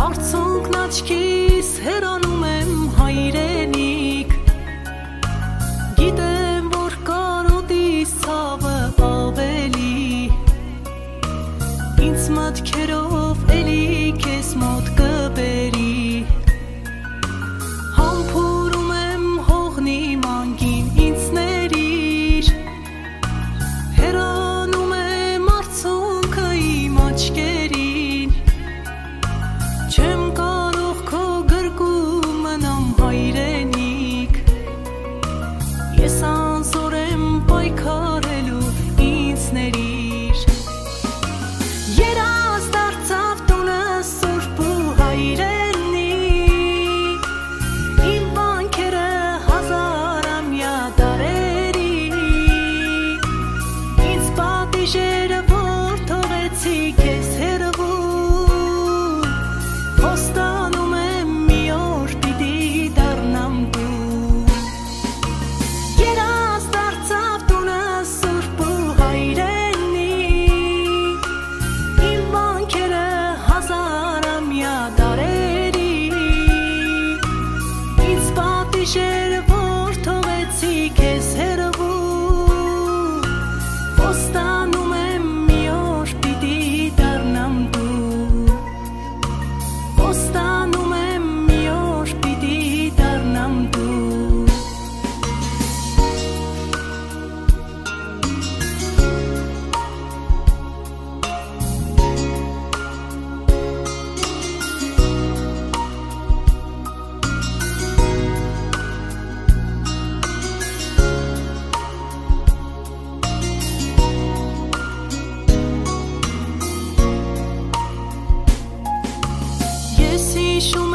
Արցունքն աչքիս հեռանում եմ հայրենիք, գիտեմ, որ կարոտիս ցավը ավելի, ինձ մտքերով էլի քեզ մոտ կբերի, համբուրում եմ հողնի մանգին ինձ ներիր, հեռանում եմ արցունքը իմ աչքերին, չեմ կարող քո գրկում մնամ հայրենիք, ես անզոր եմ պայքարելու ինձ ներիր, երազ դարձավ տունը սուրբ ու հայրենի, իմ վանքերը հազարամյա դարերի, ինձ պատիժերը որ թողեցի քեզ հեռվում, խոստանում եմ մի օր պիտի դառնամ դու, երազ դարձավ տունը սուրբ ու հայրենի, իմ վանքերը հազարամյա դարերի, ինձ պատիժերը որ թողեցի քեզ հեռվում, խոստանում եմ մի օր պիտի դառնամ դու, խոստանում եմ մի օր պիտի դառնամ դու, ես հիշում